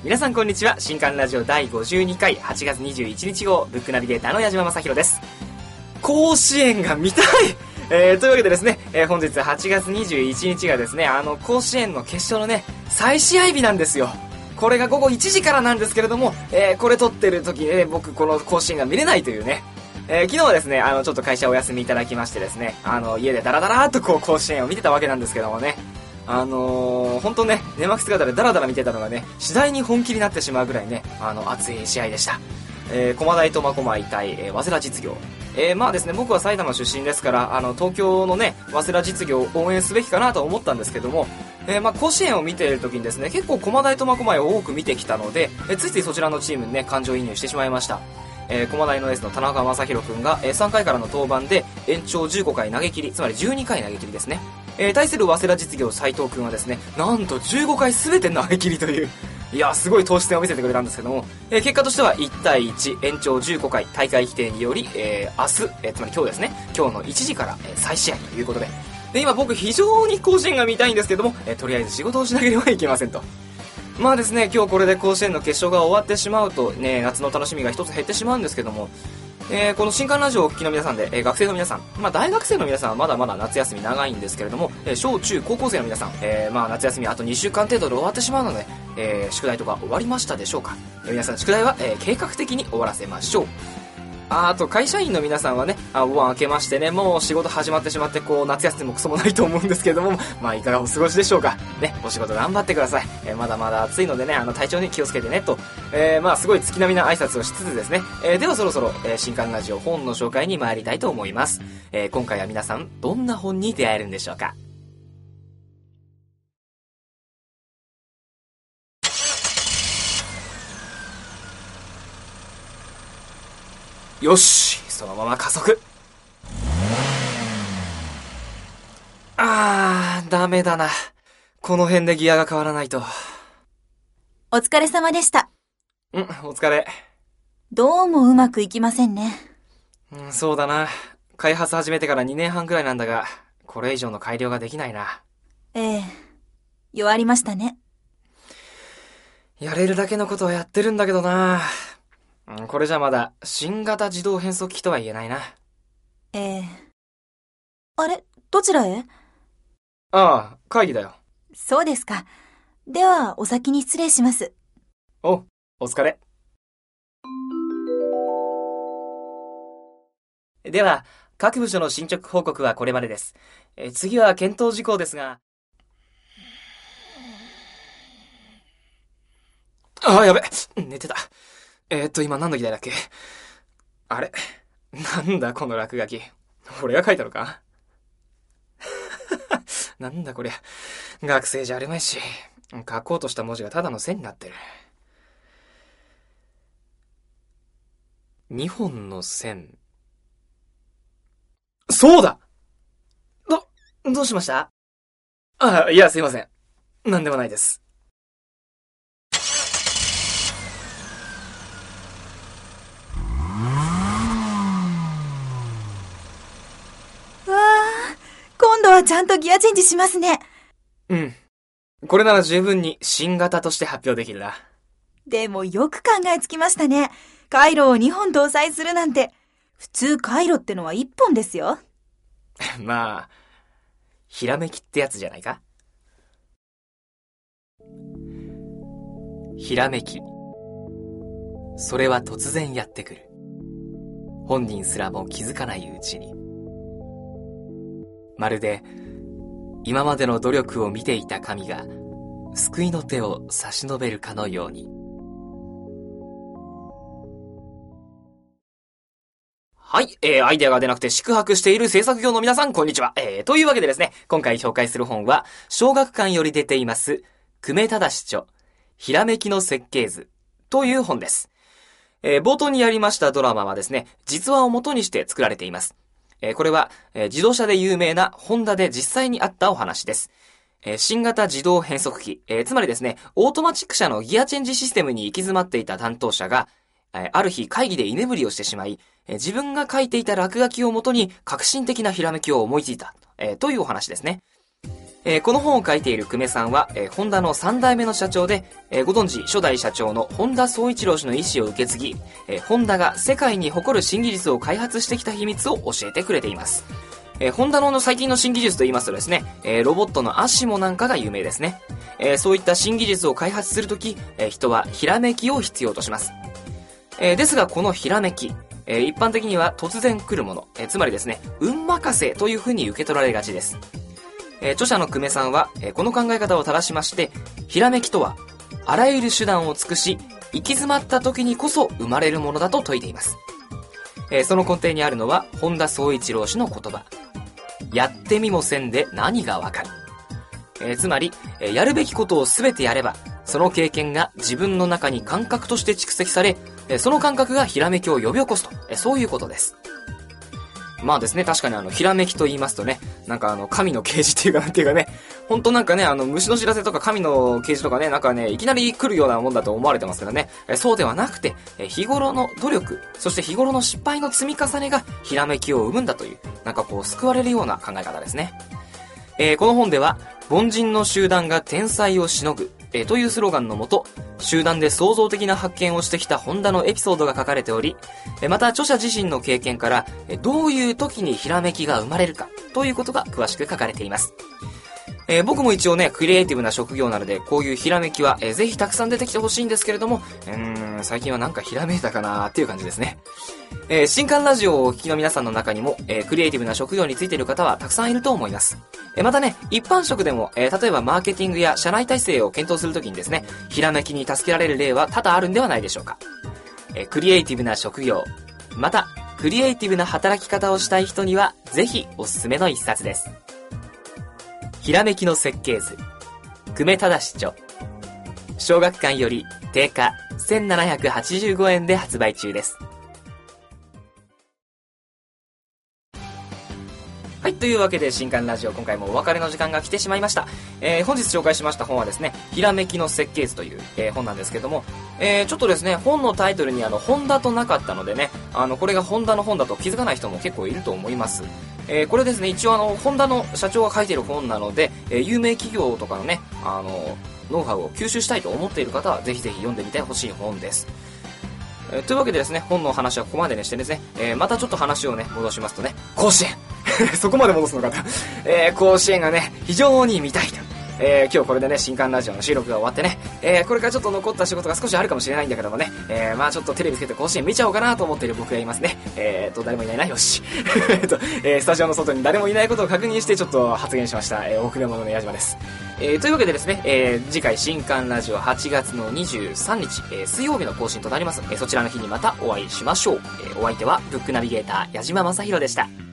皆さんこんにちは。新刊ラジオ第52回8月21日号ブックナビゲーターの矢島正宏です。甲子園が見たいというわけでですね、本日8月21日がですね、甲子園の決勝のね、再試合日なんですよ。これが午後1時からなんですけれども、これ撮ってる時ね、僕この甲子園が見れないというね、昨日はですね、ちょっと会社お休みいただきましてですね、家でダラダラーっとこう甲子園を見てたわけなんですけどもね、本当ね、寝巻き姿でダラダラ見てたのがね、次第に本気になってしまうぐらいね、熱い試合でした。駒大苫小牧対、早稲田実業。まあですね、僕は埼玉出身ですから、東京のね、早稲田実業を応援すべきかなと思ったんですけども、まあ甲子園を見ている時にですね、結構駒大苫小牧を多く見てきたので、ついついそちらのチームにね、感情移入してしまいました。駒大のエースの田中将大君が、3回からの登板で延長15回投げ切り、つまり12回投げ切りですね。対する早稲田実業斉藤君はですね、なんと15回全て投げ切りという、いやすごい投手戦を見せてくれたんですけども、結果としては1対1延長15回大会規定により、明日、つまり今日ですね、今日の1時から再試合ということで、今僕非常に甲子園が見たいんですけども、とりあえず仕事をしなければいけませんと。まあですね、今日これで甲子園の決勝が終わってしまうとね、夏の楽しみが一つ減ってしまうんですけども、この新刊ラジオをお聞きの皆さんで、学生の皆さん、まあ大学生の皆さんはまだまだ夏休み長いんですけれども、小中高校生の皆さん、まあ夏休みあと2週間程度で終わってしまうので、宿題とか終わりましたでしょうか。皆さん宿題は、計画的に終わらせましょう。あと会社員の皆さんはね、お盆明けましてね、もう仕事始まってしまって、こう夏休みもクソもないと思うんですけれども、まあいかがお過ごしでしょうかね。お仕事頑張ってください。まだまだ暑いのでね、体調に気をつけてねと、まあすごい月並みな挨拶をしつつですね、ではそろそろ、新刊ラジオ本の紹介に参りたいと思います。今回は皆さんどんな本に出会えるんでしょうか。よし、そのまま加速。ダメだな。この辺でギアが変わらないと。 お疲れ様でした。 お疲れ。 どうもうまくいきませんね。 そうだな。開発始めてから2年半くらいなんだが、これ以上の改良ができないな。 弱りましたね。 やれるだけのことはやってるんだけどな。これじゃまだ新型自動変速機とは言えないな。 あれ、どちらへ？ ああ、会議だよ。 そうですか。では、お先に失礼します。 お疲れ。では、各部署の進捗報告はこれまでです。次は検討事項ですが。やべ、寝てた。今何の議題だっけ？あれ？なんだこの落書き。俺が書いたのか？なんだこりゃ。学生じゃあるまいし、書こうとした文字がただの線になってる。2本の線。そうだ！どうしました？いや、すいません。なんでもないです。 今度はちゃんとギアチェンジしますね。 これなら十分に新型として発表できるな。 でもよく考えつきましたね。回路を2本搭載するなんて。普通回路ってのは1本ですよ。 まあ、ひらめきってやつじゃないか。ひらめき。それは突然やってくる。本人すらも気づかないうちに。まるで今までの努力を見ていた神が救いの手を差し伸べるかのように。はい、アイデアが出なくて宿泊している制作業の皆さん、こんにちは。というわけでですね、今回紹介する本は小学館より出ています久米忠著ひらめきの設計図という本です。冒頭にやりましたドラマはですね、実話を元にして作られています。これは、自動車で有名なホンダで実際にあったお話です。新型自動変速機、つまりですね、オートマチック車のギアチェンジシステムに行き詰まっていた担当者が、ある日会議で居眠りをしてしまい、自分が書いていた落書きをもとに革新的なひらめきを思いついた、というお話ですね。 この本を書いている久米さんは、ホンダの3代目の社長で、ご存知初代社長の本田宗一郎氏の意思を受け継ぎ、ホンダが世界に誇る新技術を開発してきた秘密を教えてくれています。ホンダの最近の新技術と言いますとですね、ロボットのアシモなんかが有名ですね。そういった新技術を開発するとき、人はひらめきを必要とします。ですがこのひらめき、一般的には突然来るもの、つまりですね、運任せというふうに受け取られがちです。著者の久米さんは、この考え方を正しまして、ひらめきとはあらゆる手段を尽くし行き詰まった時にこそ生まれるものだと説いています。その根底にあるのは本田宗一郎氏の言葉、やってみもせんで何がわかる。つまり、やるべきことを全てやればその経験が自分の中に感覚として蓄積され、その感覚がひらめきを呼び起こすと、そういうことです。まあですね、確かにひらめきと言いますとね、なんか神の啓示っていうかなんていうかね、ほんとなんかね、虫の知らせとか神の啓示とかね、なんかね、いきなり来るようなもんだと思われてますけどね、そうではなくて、日頃の努力、そして日頃の失敗の積み重ねがひらめきを生むんだという、なんかこう救われるような考え方ですね。この本では、凡人の集団が天才をしのぐ、というスローガンのもと、集団で創造的な発見をしてきたホンダのエピソードが書かれており、また著者自身の経験から、どういう時にひらめきが生まれるかということが詳しく書かれています。僕も一応ね、クリエイティブな職業なので、こういうひらめきは、ぜひたくさん出てきてほしいんですけれども、最近はなんかひらめいたかなーっていう感じですね。新刊ラジオをお聞きの皆さんの中にも、クリエイティブな職業についている方はたくさんいると思います。またね、一般職でも、例えばマーケティングや社内体制を検討するときにですね、ひらめきに助けられる例は多々あるんではないでしょうか。クリエイティブな職業、また、クリエイティブな働き方をしたい人には、ぜひおすすめの一冊です。ひらめきの設計図、久米忠著。小学館より定価1785円で発売中です。はい、というわけで新刊ラジオ、今回もお別れの時間が来てしまいました。本日紹介しました本はですね、ひらめきの設計図という、本なんですけども、ちょっとですね、本のタイトルにホンダとなかったのでね、これがホンダの本だと気づかない人も結構いると思います。これですね、一応ホンダの社長が書いている本なので、有名企業とかのね、ノウハウを吸収したいと思っている方は、ぜひぜひ読んでみてほしい本です。というわけでですね、本の話はここまでにしてですね、またちょっと話をね、戻しますとね、甲子園そこまで戻すのかと、甲子園がね、非常に見たいと。今日これでね、新刊ラジオの収録が終わってね、これからちょっと残った仕事が少しあるかもしれないんだけどもね、まあちょっとテレビつけて甲子園見ちゃおうかなと思っている僕がいますね。誰もいないな、よし。スタジオの外に誰もいないことを確認してちょっと発言しました。奥目物の矢島です。というわけでですね、次回新刊ラジオ8月の23日、水曜日の更新となります。そちらの日にまたお会いしましょう。お相手はブックナビゲーター矢島正宏でした。